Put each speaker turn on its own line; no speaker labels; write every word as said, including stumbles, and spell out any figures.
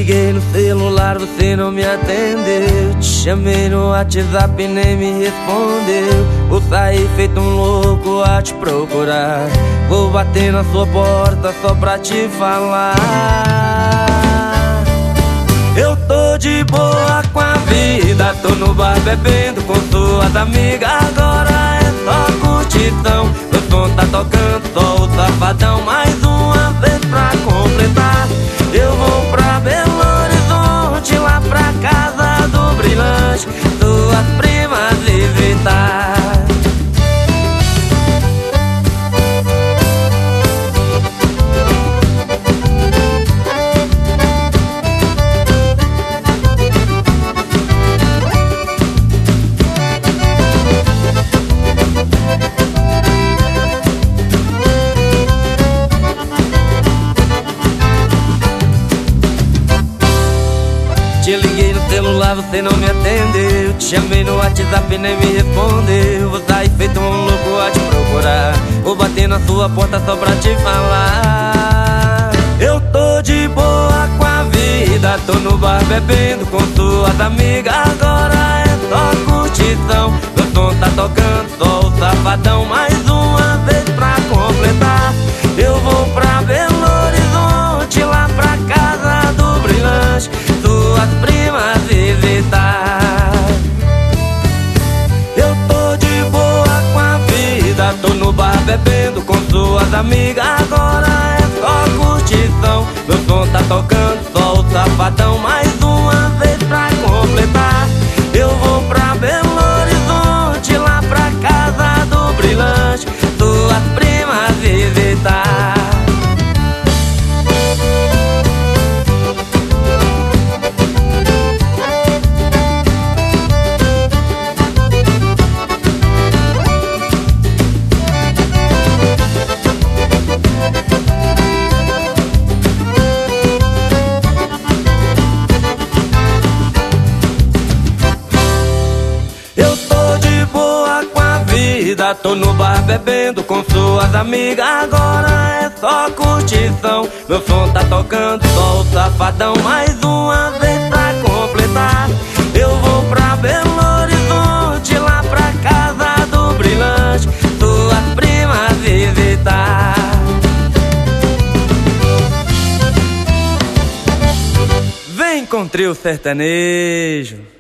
liguei no celular, você não me atendeu. Te chamei no WhatsApp e nem me respondeu. Vou sair feito um louco a te procurar. Vou bater na sua porta só pra te falar. Eu tô de boa com a vida, tô no bar bebendo com suas amigas. Agora é só curtição, meu som tá tocando, só o Safadão. Mais uma vez pra completar, eu vou pra Belo Horizonte, lá pra casa do Brilhante, suas primas visitar. Te liguei no celular, você não me atendeu. Te chamei no WhatsApp e nem me respondeu. Vou sair feito um louco a te procurar. Vou bater na sua porta só pra te falar. Eu tô de boa com a vida, tô no bar bebendo com suas amigas. Agora é só curtição, meu som tá tocando, só o Safadão. Mais uma vez pra completar, eu vou pra Belo Horizonte, lá pra casa do Brilhante, suas primas visitar. Eu tô de boa com a vida, tô no bar bebendo com suas amigas. Agora é só curtição, meu som tá tocando, só o Safadão. Mais uma vez pra completar, eu vou pra Belo Horizonte, lá pra casa do Brilhante, suas primas visitar. Tô no bar bebendo com suas amigas. Agora é só curtição, meu som tá tocando, só o Safadão. Mais uma vez pra completar, eu vou pra Belo Horizonte, lá pra casa do Brilhante, suas primas visitar. Vem com trio sertanejo.